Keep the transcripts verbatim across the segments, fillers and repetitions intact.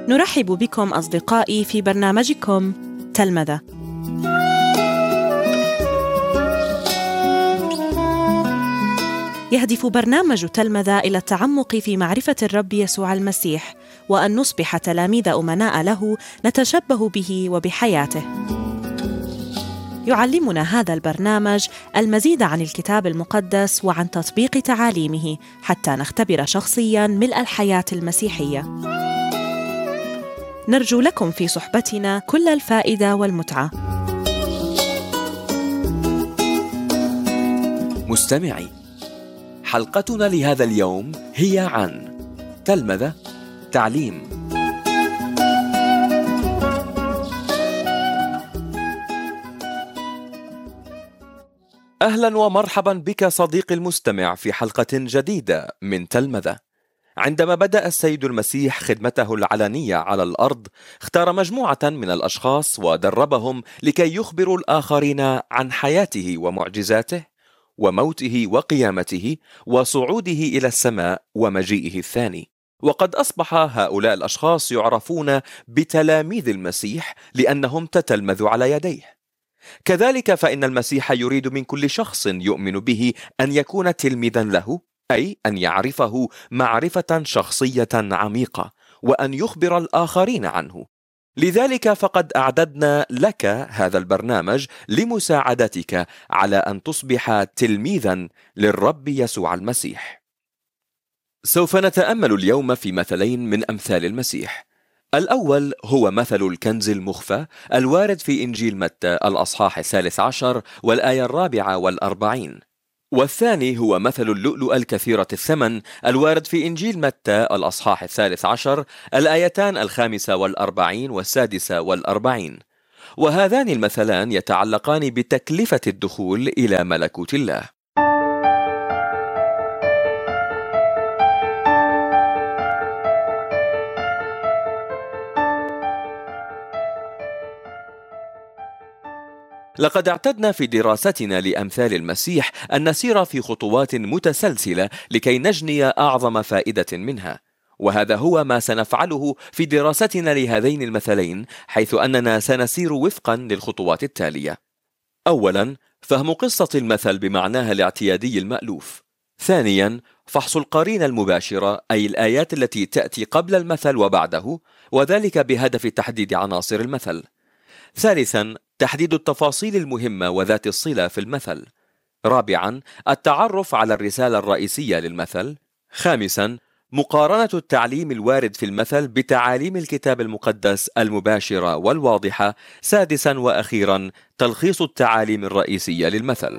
نرحب بكم أصدقائي في برنامجكم تلمذة. يهدف برنامج تلمذة إلى التعمق في معرفة الرب يسوع المسيح، وأن نصبح تلاميذ أمناء له نتشبه به وبحياته. يعلمنا هذا البرنامج المزيد عن الكتاب المقدس وعن تطبيق تعاليمه حتى نختبر شخصياً ملء الحياة المسيحية. نرجو لكم في صحبتنا كل الفائدة والمتعة. مستمعي، حلقتنا لهذا اليوم هي عن تلمذة تعليم. أهلا ومرحبا بك صديقي المستمع في حلقة جديدة من تلمذة. عندما بدأ السيد المسيح خدمته العلنية على الأرض، اختار مجموعة من الأشخاص ودربهم لكي يخبروا الآخرين عن حياته ومعجزاته وموته وقيامته وصعوده إلى السماء ومجيئه الثاني. وقد أصبح هؤلاء الأشخاص يعرفون بتلاميذ المسيح لأنهم تتلمذوا على يديه. كذلك فإن المسيح يريد من كل شخص يؤمن به أن يكون تلميذا له، أي أن يعرفه معرفة شخصية عميقة وأن يخبر الآخرين عنه. لذلك فقد أعددنا لك هذا البرنامج لمساعدتك على أن تصبح تلميذا للرب يسوع المسيح. سوف نتأمل اليوم في مثلين من أمثال المسيح. الأول هو مثل الكنز المخفى الوارد في إنجيل متى الأصحاح الثالث عشر والآية الرابعة والأربعين، والثاني هو مثل اللؤلؤ الكثيرة الثمن الوارد في إنجيل متى الأصحاح الثالث عشر الآيتان الخامسة والأربعين والسادسة والأربعين. وهذان المثلان يتعلقان بتكلفة الدخول إلى ملكوت الله. لقد اعتدنا في دراستنا لأمثال المسيح أن نسير في خطوات متسلسلة لكي نجني أعظم فائدة منها، وهذا هو ما سنفعله في دراستنا لهذين المثلين، حيث أننا سنسير وفقا للخطوات التالية. أولا، فهم قصة المثل بمعناها الاعتيادي المألوف. ثانيا، فحص القرينة المباشرة، أي الآيات التي تأتي قبل المثل وبعده، وذلك بهدف تحديد عناصر المثل. ثالثا، تحديد التفاصيل المهمة وذات الصلة في المثل. رابعا، التعرف على الرسالة الرئيسية للمثل. خامسا، مقارنة التعليم الوارد في المثل بتعاليم الكتاب المقدس المباشرة والواضحة. سادسا وأخيرا، تلخيص التعاليم الرئيسية للمثل.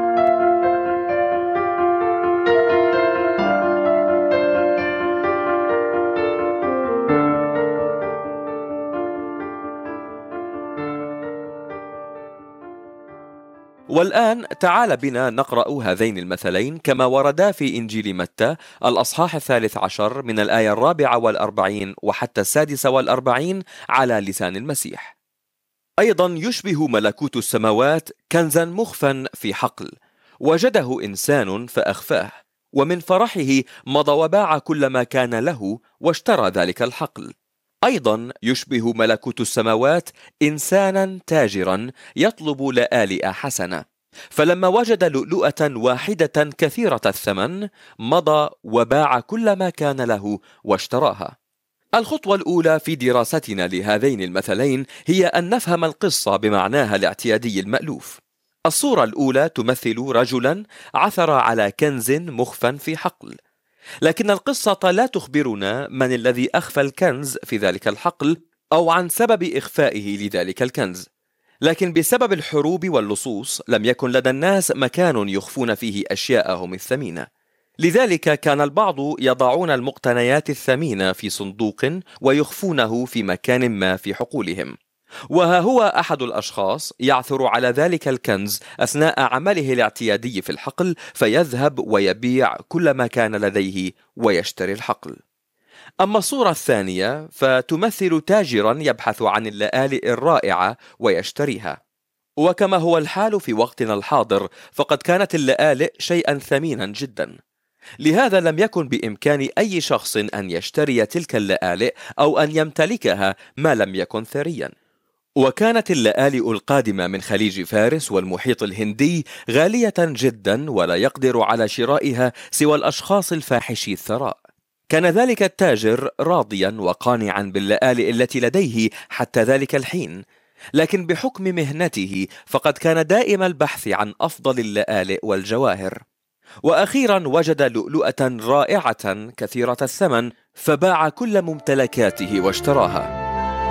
والآن تعال بنا نقرأ هذين المثلين كما وردا في إنجيل متى الأصحاح الثالث عشر من الآية الرابعة والأربعين وحتى السادسة والأربعين على لسان المسيح. أيضا يشبه ملكوت السماوات كنزا مخفا في حقل، وجده إنسان فأخفاه، ومن فرحه مضى وباع كل ما كان له واشترى ذلك الحقل. أيضا يشبه ملكوت السماوات إنسانا تاجرا يطلب لآلئ حسنة، فلما وجد لؤلؤة واحدة كثيرة الثمن مضى وباع كل ما كان له واشتراها. الخطوة الأولى في دراستنا لهذين المثلين هي أن نفهم القصة بمعناها الاعتيادي المألوف. الصورة الأولى تمثل رجلا عثر على كنز مخفى في حقل، لكن القصة لا تخبرنا من الذي أخفى الكنز في ذلك الحقل أو عن سبب إخفائه لذلك الكنز. لكن بسبب الحروب واللصوص لم يكن لدى الناس مكان يخفون فيه أشياءهم الثمينة، لذلك كان البعض يضعون المقتنيات الثمينة في صندوق ويخفونه في مكان ما في حقولهم. وها هو أحد الأشخاص يعثر على ذلك الكنز أثناء عمله الاعتيادي في الحقل، فيذهب ويبيع كل ما كان لديه ويشتري الحقل. أما الصورة الثانية فتمثل تاجرا يبحث عن اللآلئ الرائعة ويشتريها، وكما هو الحال في وقتنا الحاضر فقد كانت اللآلئ شيئا ثمينا جدا، لهذا لم يكن بإمكان أي شخص أن يشتري تلك اللآلئ أو أن يمتلكها ما لم يكن ثريا. وكانت اللآلئ القادمة من خليج فارس والمحيط الهندي غالية جدا، ولا يقدر على شرائها سوى الأشخاص الفاحشي الثراء. كان ذلك التاجر راضيا وقانعا باللآلئ التي لديه حتى ذلك الحين، لكن بحكم مهنته فقد كان دائم البحث عن أفضل اللآلئ والجواهر. وأخيرا وجد لؤلؤة رائعة كثيرة الثمن، فباع كل ممتلكاته واشتراها.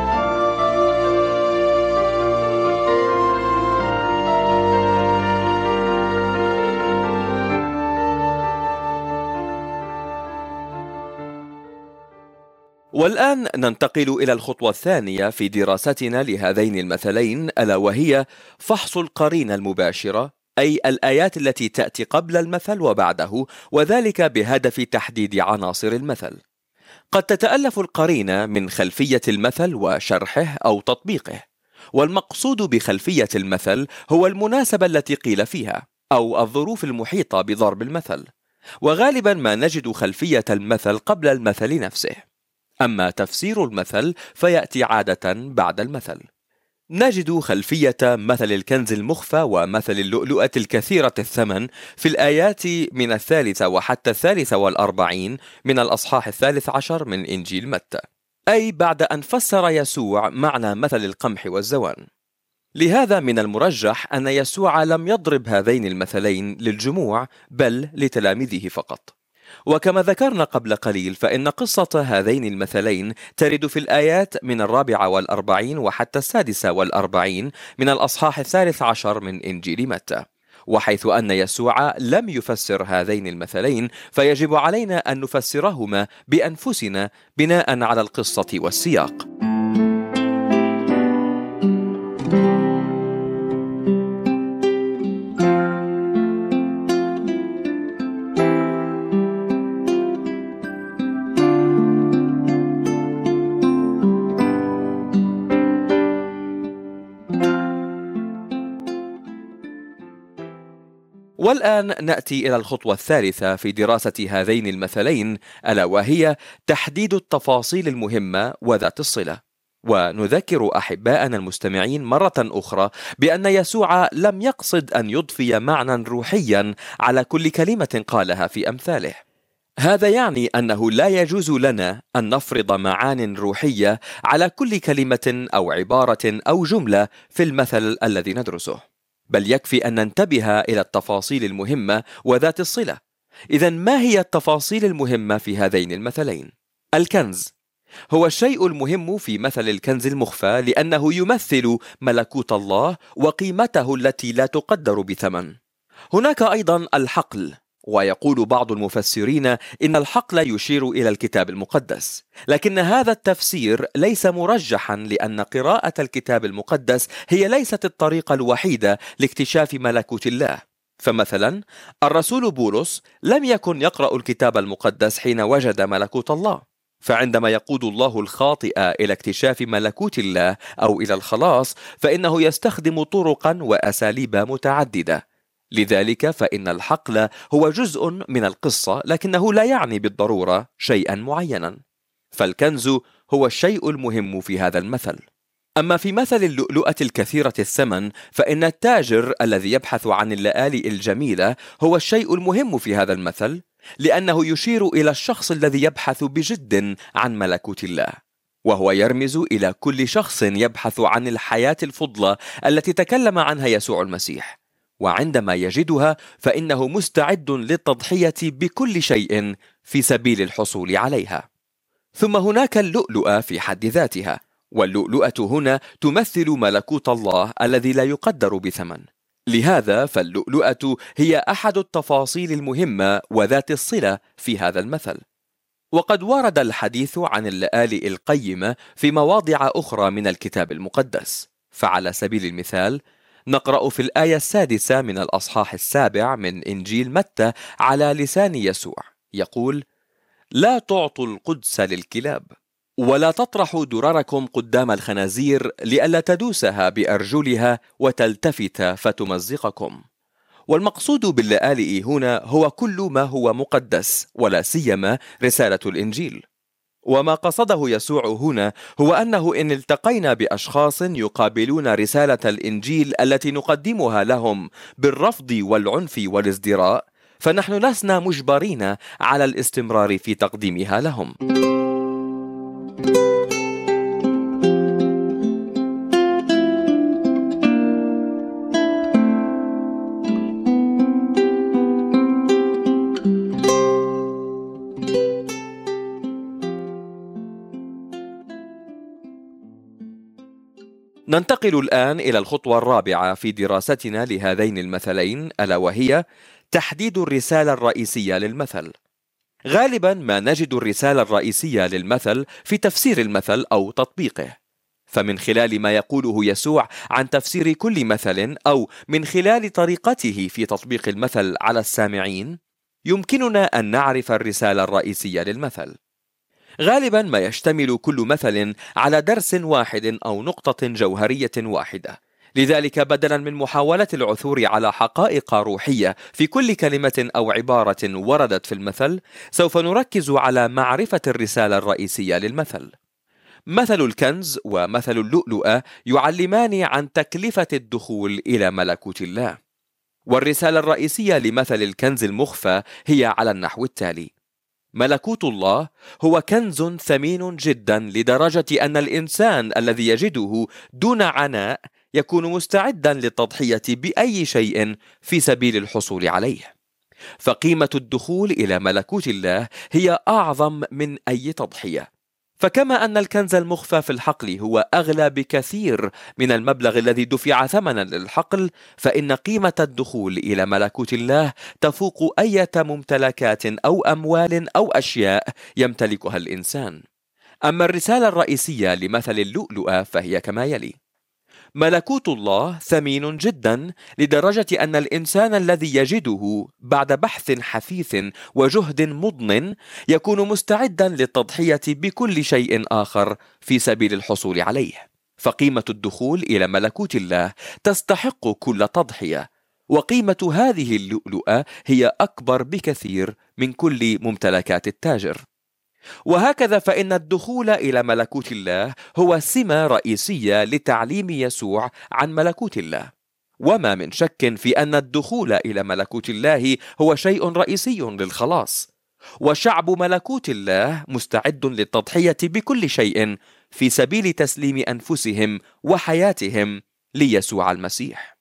والآن ننتقل إلى الخطوة الثانية في دراستنا لهذين المثلين، ألا وهي فحص القرينة المباشرة، أي الآيات التي تأتي قبل المثل وبعده، وذلك بهدف تحديد عناصر المثل. قد تتألف القرينة من خلفية المثل وشرحه أو تطبيقه، والمقصود بخلفية المثل هو المناسبة التي قيل فيها أو الظروف المحيطة بضرب المثل، وغالبا ما نجد خلفية المثل قبل المثل نفسه. أما تفسير المثل فيأتي عادة بعد المثل. نجد خلفية مثل الكنز المخفى ومثل اللؤلؤة الكثيرة الثمن في الآيات من الثالثة وحتى الثالثة والأربعين من الأصحاح الثالث عشر من إنجيل متى، أي بعد أن فسر يسوع معنى مثل القمح والزوان. لهذا من المرجح أن يسوع لم يضرب هذين المثلين للجموع بل لتلاميذه فقط. وكما ذكرنا قبل قليل فإن قصة هذين المثلين ترد في الآيات من الرابعة والأربعين وحتى السادسة والأربعين من الأصحاح الثالث عشر من إنجيل متى. وحيث أن يسوع لم يفسر هذين المثلين فيجب علينا أن نفسرهما بأنفسنا بناء على القصة والسياق. والآن نأتي إلى الخطوة الثالثة في دراسة هذين المثلين، ألا وهي تحديد التفاصيل المهمة وذات الصلة. ونذكر أحباءنا المستمعين مرة أخرى بأن يسوع لم يقصد أن يضفي معنى روحيا على كل كلمة قالها في أمثاله. هذا يعني أنه لا يجوز لنا أن نفرض معان روحية على كل كلمة أو عبارة أو جملة في المثل الذي ندرسه، بل يكفي أن ننتبه إلى التفاصيل المهمة وذات الصلة. إذن ما هي التفاصيل المهمة في هذين المثلين؟ الكنز هو الشيء المهم في مثل الكنز المخفى، لأنه يمثل ملكوت الله وقيمته التي لا تقدر بثمن. هناك أيضا الحقل، ويقول بعض المفسرين إن الحقل يشير إلى الكتاب المقدس، لكن هذا التفسير ليس مرجحا، لأن قراءة الكتاب المقدس هي ليست الطريقة الوحيدة لاكتشاف ملكوت الله. فمثلا الرسول بولس لم يكن يقرأ الكتاب المقدس حين وجد ملكوت الله، فعندما يقود الله الخاطئ إلى اكتشاف ملكوت الله أو إلى الخلاص فإنه يستخدم طرقا وأساليب متعددة. لذلك فإن الحقل هو جزء من القصة، لكنه لا يعني بالضرورة شيئا معينا. فالكنز هو الشيء المهم في هذا المثل. أما في مثل اللؤلؤة الكثيرة الثمن فإن التاجر الذي يبحث عن اللآلئ الجميلة هو الشيء المهم في هذا المثل، لأنه يشير إلى الشخص الذي يبحث بجد عن ملكوت الله، وهو يرمز إلى كل شخص يبحث عن الحياة الفضلى التي تكلم عنها يسوع المسيح، وعندما يجدها فإنه مستعد للتضحية بكل شيء في سبيل الحصول عليها. ثم هناك اللؤلؤة في حد ذاتها، واللؤلؤة هنا تمثل ملكوت الله الذي لا يقدر بثمن. لهذا فاللؤلؤة هي أحد التفاصيل المهمة وذات الصلة في هذا المثل. وقد ورد الحديث عن اللآلئ القيمة في مواضع أخرى من الكتاب المقدس، فعلى سبيل المثال نقرأ في الآية السادسة من الأصحاح السابع من إنجيل متى على لسان يسوع يقول: لا تعطوا القدس للكلاب، ولا تطرحوا درركم قدام الخنازير لئلا تدوسها بأرجلها وتلتفت فتمزقكم، والمقصود باللآلئ هنا هو كل ما هو مقدس، ولا سيما رسالة الإنجيل. وما قصده يسوع هنا هو أنه إن التقينا بأشخاص يقابلون رسالة الإنجيل التي نقدمها لهم بالرفض والعنف والازدراء، فنحن لسنا مجبرين على الاستمرار في تقديمها لهم. ننتقل الآن إلى الخطوة الرابعة في دراستنا لهذين المثلين، ألا وهي تحديد الرسالة الرئيسية للمثل. غالبا ما نجد الرسالة الرئيسية للمثل في تفسير المثل أو تطبيقه، فمن خلال ما يقوله يسوع عن تفسير كل مثل أو من خلال طريقته في تطبيق المثل على السامعين يمكننا أن نعرف الرسالة الرئيسية للمثل. غالبا ما يشتمل كل مثل على درس واحد أو نقطة جوهرية واحدة، لذلك بدلا من محاولة العثور على حقائق روحية في كل كلمة أو عبارة وردت في المثل، سوف نركز على معرفة الرسالة الرئيسية للمثل. مثل الكنز ومثل اللؤلؤة يعلمان عن تكلفة الدخول إلى ملكوت الله، والرسالة الرئيسية لمثل الكنز المخفى هي على النحو التالي: ملكوت الله هو كنز ثمين جدا لدرجة أن الإنسان الذي يجده دون عناء يكون مستعدا للتضحية بأي شيء في سبيل الحصول عليه. فقيمة الدخول إلى ملكوت الله هي أعظم من أي تضحية، فكما أن الكنز المخفى في الحقل هو أغلى بكثير من المبلغ الذي دفع ثمنا للحقل، فإن قيمة الدخول إلى ملكوت الله تفوق أي ممتلكات أو أموال أو أشياء يمتلكها الإنسان. أما الرسالة الرئيسية لمثل اللؤلؤة فهي كما يلي: ملكوت الله ثمين جدا لدرجة أن الإنسان الذي يجده بعد بحث حثيث وجهد مضن يكون مستعدا للتضحية بكل شيء آخر في سبيل الحصول عليه. فقيمة الدخول إلى ملكوت الله تستحق كل تضحية، وقيمة هذه اللؤلؤة هي أكبر بكثير من كل ممتلكات التاجر. وهكذا فإن الدخول إلى ملكوت الله هو سمة رئيسية لتعليم يسوع عن ملكوت الله، وما من شك في أن الدخول إلى ملكوت الله هو شيء رئيسي للخلاص، وشعب ملكوت الله مستعد للتضحية بكل شيء في سبيل تسليم أنفسهم وحياتهم ليسوع المسيح.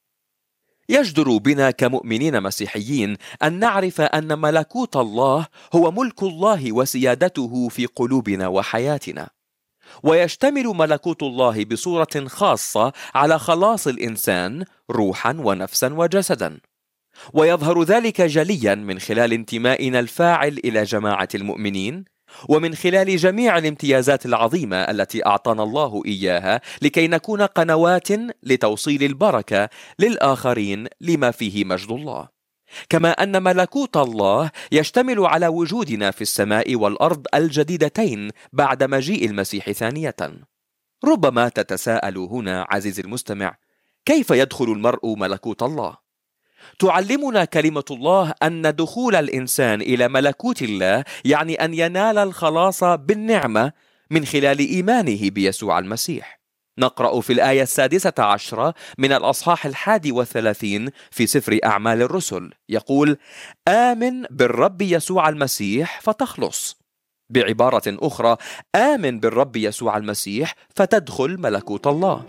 يجدر بنا كمؤمنين مسيحيين أن نعرف أن ملكوت الله هو ملك الله وسيادته في قلوبنا وحياتنا، ويشتمل ملكوت الله بصورة خاصة على خلاص الإنسان روحا ونفسا وجسدا، ويظهر ذلك جليا من خلال انتمائنا الفاعل إلى جماعة المؤمنين، ومن خلال جميع الامتيازات العظيمة التي أعطانا الله إياها لكي نكون قنوات لتوصيل البركة للآخرين لما فيه مجد الله. كما أن ملكوت الله يشتمل على وجودنا في السماء والأرض الجديدتين بعد مجيء المسيح ثانية. ربما تتساءل هنا عزيزي المستمع: كيف يدخل المرء ملكوت الله؟ تعلمنا كلمة الله أن دخول الإنسان إلى ملكوت الله يعني أن ينال الخلاص بالنعمة من خلال إيمانه بيسوع المسيح. نقرأ في الآية السادسة عشرة من الأصحاح الحادي والثلاثين في سفر أعمال الرسل، يقول: آمن بالرب يسوع المسيح فتخلص. بعبارة أخرى، آمن بالرب يسوع المسيح فتدخل ملكوت الله.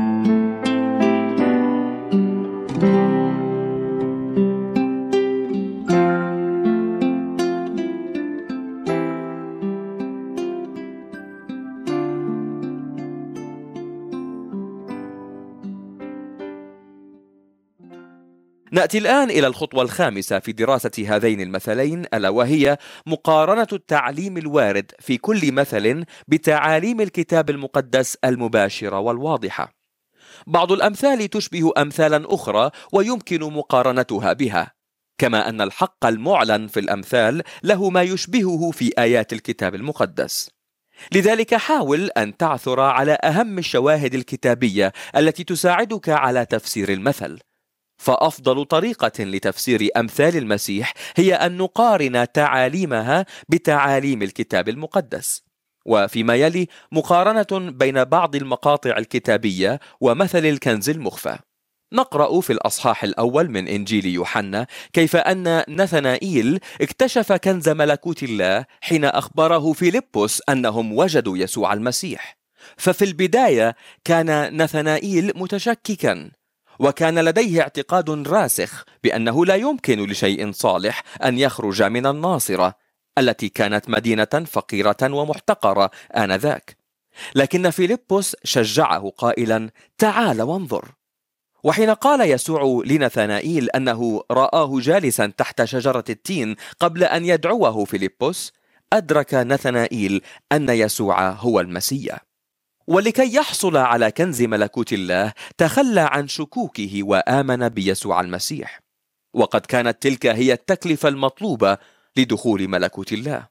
نأتي الآن إلى الخطوة الخامسة في دراسة هذين المثلين، ألا وهي مقارنة التعليم الوارد في كل مثل بتعاليم الكتاب المقدس المباشرة والواضحة. بعض الأمثال تشبه أمثالا أخرى ويمكن مقارنتها بها، كما أن الحق المعلن في الأمثال له ما يشبهه في آيات الكتاب المقدس. لذلك حاول أن تعثر على أهم الشواهد الكتابية التي تساعدك على تفسير المثل، فأفضل طريقة لتفسير أمثال المسيح هي أن نقارن تعاليمها بتعاليم الكتاب المقدس. وفيما يلي مقارنة بين بعض المقاطع الكتابية ومثل الكنز المخفى. نقرأ في الأصحاح الأول من إنجيل يوحنا كيف أن نثنائيل اكتشف كنز ملكوت الله حين أخبره فيلبس أنهم وجدوا يسوع المسيح. ففي البداية كان نثنائيل متشككا، وكان لديه اعتقاد راسخ بأنه لا يمكن لشيء صالح أن يخرج من الناصرة التي كانت مدينة فقيرة ومحتقرة آنذاك. لكن فيلبس شجعه قائلا: تعال وانظر. وحين قال يسوع لنثنائيل أنه رآه جالسا تحت شجرة التين قبل أن يدعوه فيلبس، أدرك نثنائيل أن يسوع هو المسيح. ولكي يحصل على كنز ملكوت الله تخلى عن شكوكه وآمن بيسوع المسيح، وقد كانت تلك هي التكلفة المطلوبة لدخول ملكوت الله.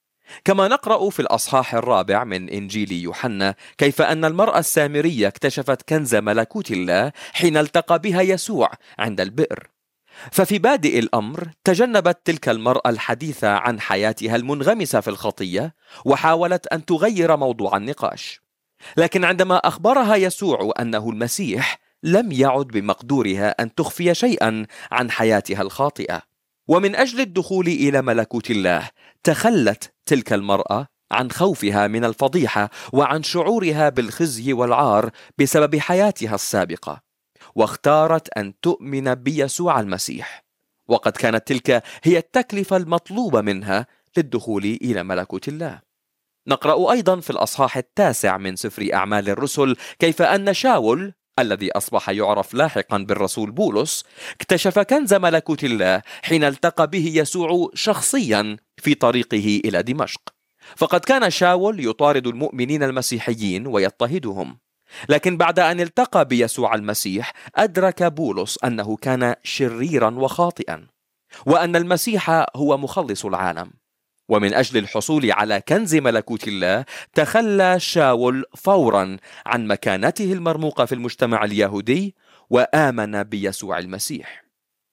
كما نقرأ في الأصحاح الرابع من إنجيل يوحنا كيف أن المرأة السامرية اكتشفت كنز ملكوت الله حين التقى بها يسوع عند البئر. ففي بادئ الأمر تجنبت تلك المرأة الحديث عن حياتها المنغمسة في الخطية، وحاولت أن تغير موضوع النقاش. لكن عندما أخبرها يسوع أنه المسيح، لم يعد بمقدورها أن تخفي شيئا عن حياتها الخاطئة. ومن أجل الدخول إلى ملكوت الله تخلت تلك المرأة عن خوفها من الفضيحة وعن شعورها بالخزي والعار بسبب حياتها السابقة، واختارت أن تؤمن بيسوع المسيح، وقد كانت تلك هي التكلفة المطلوبة منها للدخول إلى ملكوت الله. نقرأ أيضا في الأصحاح التاسع من سفر أعمال الرسل كيف أن شاول الذي أصبح يعرف لاحقا بالرسول بولس اكتشف كنز ملكوت الله حين التقى به يسوع شخصيا في طريقه إلى دمشق. فقد كان شاول يطارد المؤمنين المسيحيين ويضطهدهم، لكن بعد أن التقى بيسوع المسيح أدرك بولس أنه كان شريرا وخاطئا، وأن المسيح هو مخلص العالم. ومن أجل الحصول على كنز ملكوت الله تخلى شاول فورا عن مكانته المرموقة في المجتمع اليهودي وآمن بيسوع المسيح.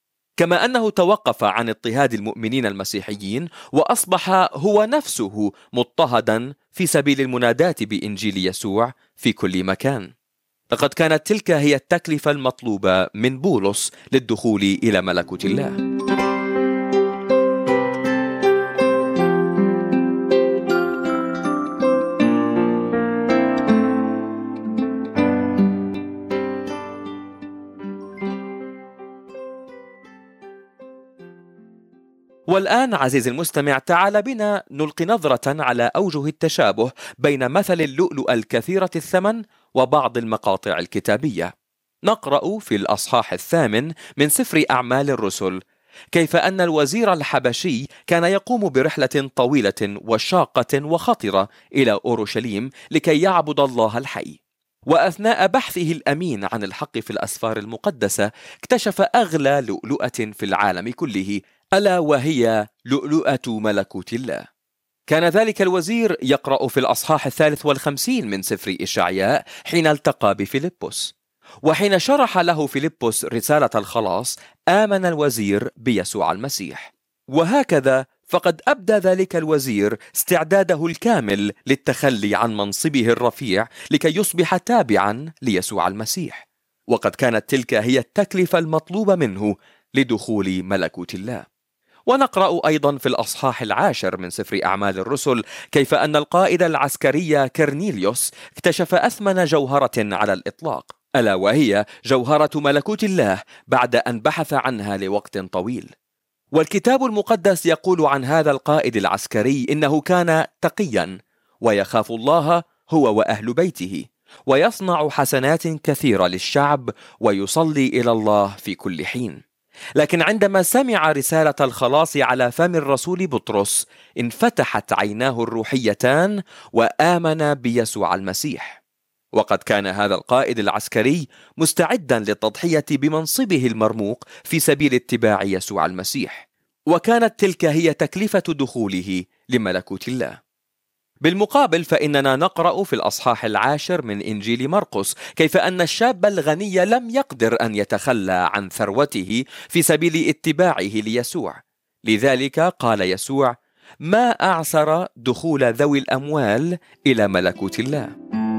كما أنه توقف عن اضطهاد المؤمنين المسيحيين وأصبح هو نفسه مضطهدا في سبيل المناداة بإنجيل يسوع في كل مكان. لقد كانت تلك هي التكلفة المطلوبة من بولس للدخول إلى ملكوت الله. والآن عزيزي المستمع، تعال بنا نلقي نظرة على أوجه التشابه بين مثل اللؤلؤ الكثيرة الثمن وبعض المقاطع الكتابية. نقرأ في الأصحاح الثامن من سفر أعمال الرسل كيف أن الوزير الحبشي كان يقوم برحلة طويلة وشاقة وخطرة إلى أورشليم لكي يعبد الله الحي. وأثناء بحثه الأمين عن الحق في الأسفار المقدسة اكتشف أغلى لؤلؤة في العالم كله، ألا وهي لؤلؤة ملكوت الله. كان ذلك الوزير يقرأ في الأصحاح الثالث والخمسين من سفر إشعياء حين التقى بفيلبس، وحين شرح له فيلبس رسالة الخلاص آمن الوزير بيسوع المسيح. وهكذا فقد أبدى ذلك الوزير استعداده الكامل للتخلي عن منصبه الرفيع لكي يصبح تابعا ليسوع المسيح، وقد كانت تلك هي التكلفة المطلوبة منه لدخول ملكوت الله. ونقرأ أيضا في الأصحاح العاشر من سفر أعمال الرسل كيف أن القائد العسكري كرنيليوس اكتشف أثمن جوهرة على الإطلاق، ألا وهي جوهرة ملكوت الله، بعد أن بحث عنها لوقت طويل. والكتاب المقدس يقول عن هذا القائد العسكري إنه كان تقيا ويخاف الله هو وأهل بيته، ويصنع حسنات كثيرة للشعب ويصلي إلى الله في كل حين. لكن عندما سمع رسالة الخلاص على فم الرسول بطرس انفتحت عيناه الروحيتان وآمن بيسوع المسيح. وقد كان هذا القائد العسكري مستعدا للتضحية بمنصبه المرموق في سبيل اتباع يسوع المسيح، وكانت تلك هي تكلفة دخوله لملكوت الله. بالمقابل فإننا نقرأ في الأصحاح العاشر من إنجيل مرقس كيف أن الشاب الغني لم يقدر أن يتخلى عن ثروته في سبيل اتباعه ليسوع. لذلك قال يسوع: ما أعسر دخول ذوي الأموال إلى ملكوت الله.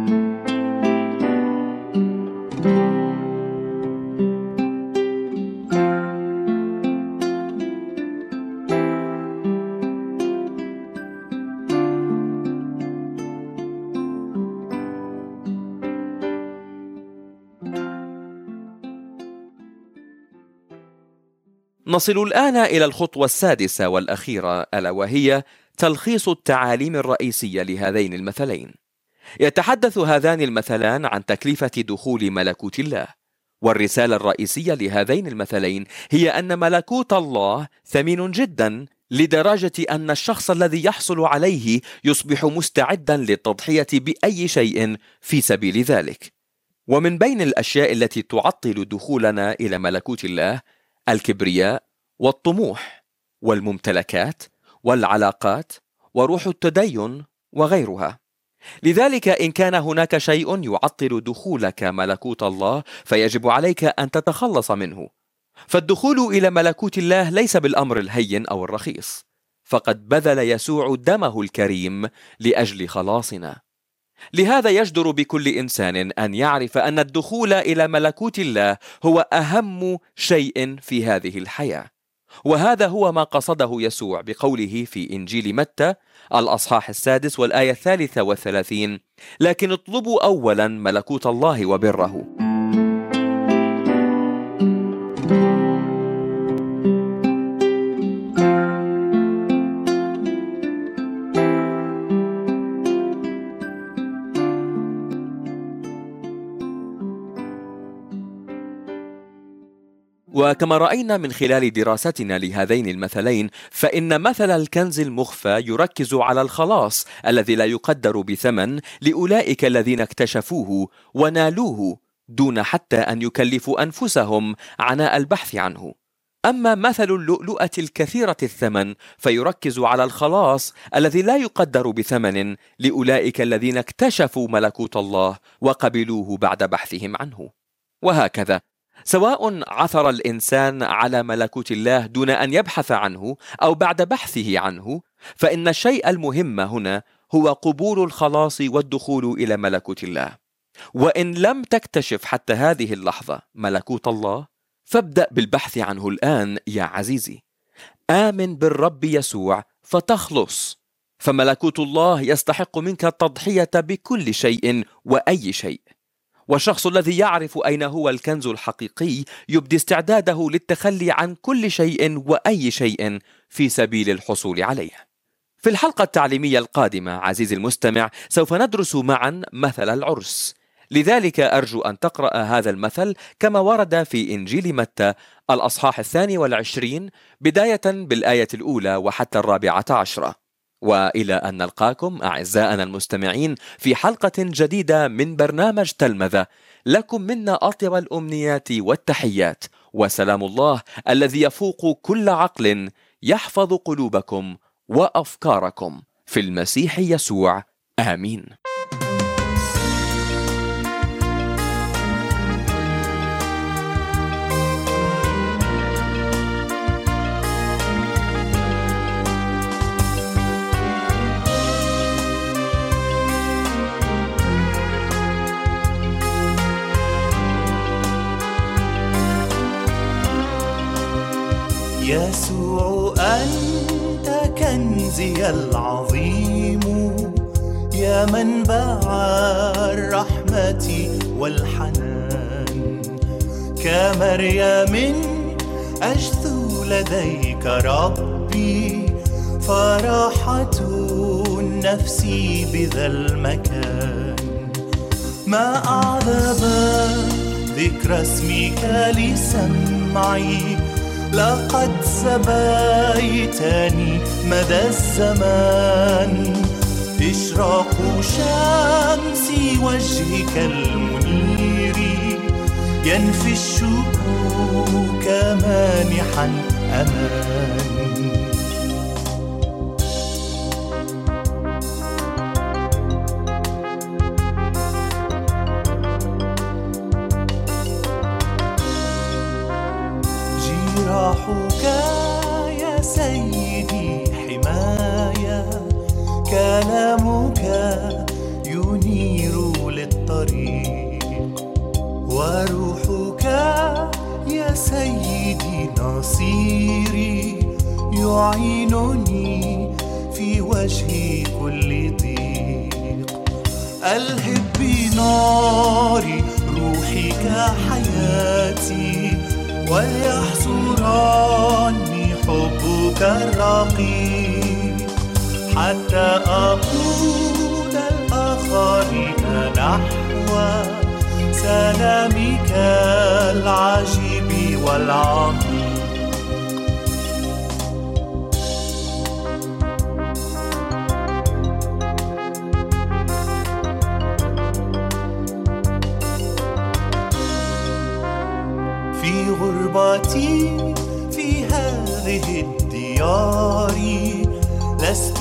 نصل الآن إلى الخطوة السادسة والأخيرة، ألا وهي تلخيص التعاليم الرئيسية لهذين المثلين. يتحدث هذان المثلان عن تكلفة دخول ملكوت الله، والرسالة الرئيسية لهذين المثلين هي أن ملكوت الله ثمين جدا لدرجة أن الشخص الذي يحصل عليه يصبح مستعدا للتضحية بأي شيء في سبيل ذلك. ومن بين الأشياء التي تعطل دخولنا إلى ملكوت الله الكبرياء والطموح والممتلكات والعلاقات وروح التدين وغيرها. لذلك إن كان هناك شيء يعطل دخولك ملكوت الله فيجب عليك أن تتخلص منه. فالدخول إلى ملكوت الله ليس بالأمر الهين أو الرخيص، فقد بذل يسوع دمه الكريم لأجل خلاصنا. لهذا يجدر بكل إنسان أن يعرف أن الدخول إلى ملكوت الله هو أهم شيء في هذه الحياة، وهذا هو ما قصده يسوع بقوله في إنجيل متى الأصحاح السادس والآية الثالثة والثلاثين: لكن اطلبوا أولا ملكوت الله وبره. وكما رأينا من خلال دراستنا لهذين المثلين، فإن مثل الكنز المخفى يركز على الخلاص الذي لا يقدر بثمن لأولئك الذين اكتشفوه ونالوه دون حتى أن يكلفوا أنفسهم عناء البحث عنه. أما مثل اللؤلؤة الكثيرة الثمن فيركز على الخلاص الذي لا يقدر بثمن لأولئك الذين اكتشفوا ملكوت الله وقبلوه بعد بحثهم عنه. وهكذا سواء عثر الإنسان على ملكوت الله دون أن يبحث عنه أو بعد بحثه عنه، فإن الشيء المهم هنا هو قبول الخلاص والدخول إلى ملكوت الله. وإن لم تكتشف حتى هذه اللحظة ملكوت الله فابدأ بالبحث عنه الآن يا عزيزي. آمن بالرب يسوع فتخلص، فملكوت الله يستحق منك التضحية بكل شيء وأي شيء. والشخص الذي يعرف أين هو الكنز الحقيقي يبدي استعداده للتخلي عن كل شيء وأي شيء في سبيل الحصول عليه. في الحلقة التعليمية القادمة عزيزي المستمع سوف ندرس معا مثل العرس، لذلك أرجو أن تقرأ هذا المثل كما ورد في إنجيل متى الأصحاح الثاني والعشرين بداية بالآية الأولى وحتى الرابعة عشرة. وإلى أن نلقاكم أعزائنا المستمعين في حلقة جديدة من برنامج تلمذة، لكم منا أطيب الأمنيات والتحيات، وسلام الله الذي يفوق كل عقل يحفظ قلوبكم وأفكاركم في المسيح يسوع. آمين. يسوع أنت كنزي العظيم، يا منبع الرحمة والحنان، كمريم أجثو لديك ربي، فرحة النفس بذا المكان. ما أعذب ذكر اسمك لسمعي، لقد سبيتني مدى الزمان. إشراق شمس وجهك المنير ينفي الشكوك مانحا أمان. روحك يا سيدي حماية، كلامك ينير للطريق، وروحك يا سيدي نصيري يعينني في وجه كل ضيق. ألهب بنار روحك حياتي، وليحصرني حبك الرقيق، حتى أقود الآخرين نحو سلامك العجيب والعميق. في غربتي في هذه الديار، لست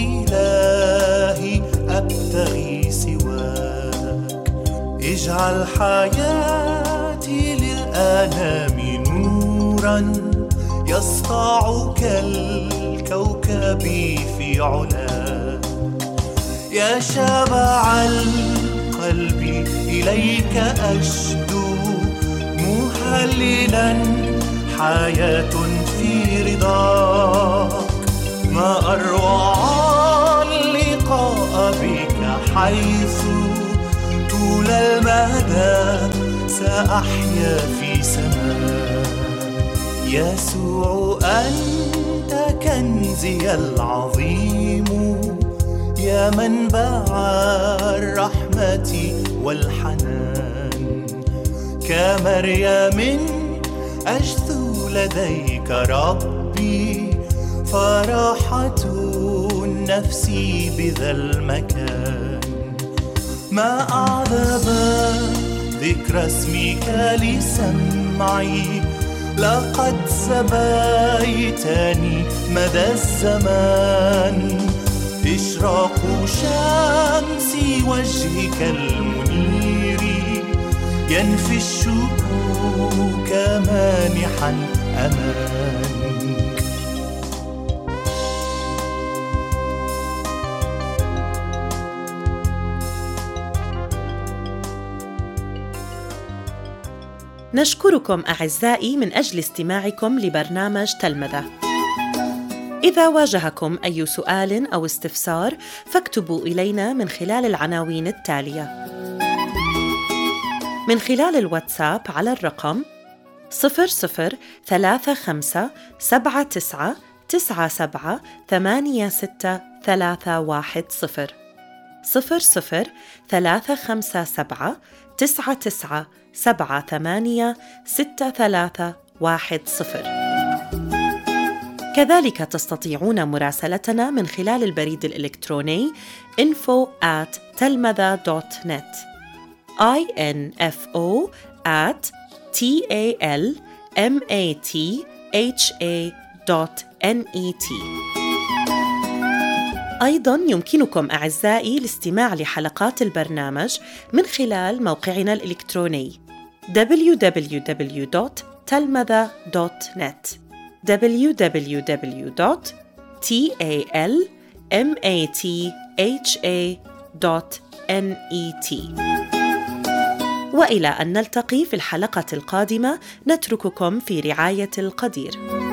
إلهي أبتغي سواك. اجعل حياتي للأنام نورا يسطع كالكوكب في علاك. يا شبع القلب إليك أشدو، مهللا حياة في رضاك. ما أروع اللقاء بك، حيث طول المدى سأحيا في سماك. يسوع أنت كنزي العظيم، يا منبع الرحمة والحنان. كمريم أجثو لديك ربي، فرحة النفس بذا المكان. ما أعذب ذكر اسمك لسمعي، لقد سبيتني مدى الزمان. إشراق شمس وجهك المنير ينفي الشكوك مانحا أمانك. نشكركم أعزائي من أجل استماعكم لبرنامج تلمذة. إذا واجهكم أي سؤال أو استفسار فاكتبوا إلينا من خلال العناوين التالية: من خلال الواتساب على الرقم صفر صفر ثلاثة خمسة سبعة تسعة تسعة سبعة ثمانية ستة ثلاثة واحد صفر صفر صفر ثلاثة خمسة سبعة تسعة تسعة سبعة ثمانية ستة ثلاثة واحد صفر. كذلك تستطيعون مراسلتنا من خلال البريد الإلكتروني info at telmatha dot net info at talmatha dot net. أيضاً يمكنكم أعزائي الاستماع لحلقات البرنامج من خلال موقعنا الإلكتروني دبليو دبليو دبليو دوت telmatha دوت net دبليو دبليو دبليو دوت telmatha دوت net. وإلى أن نلتقي في الحلقة القادمة، نترككم في رعاية القدير.